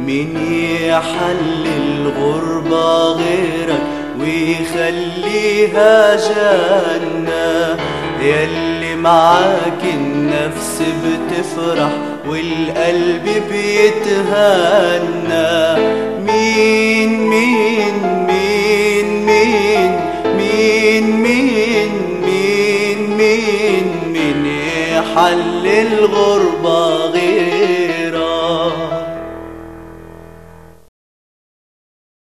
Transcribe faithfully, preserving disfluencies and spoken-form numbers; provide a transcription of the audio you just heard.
مين يحل الغربة غيرك ويخليها جنة؟ ياللي معاك النفس بتفرح والقلب بيتهنى. مين مين مين مين مين مين مين مين مين يحل الغربة غيرك؟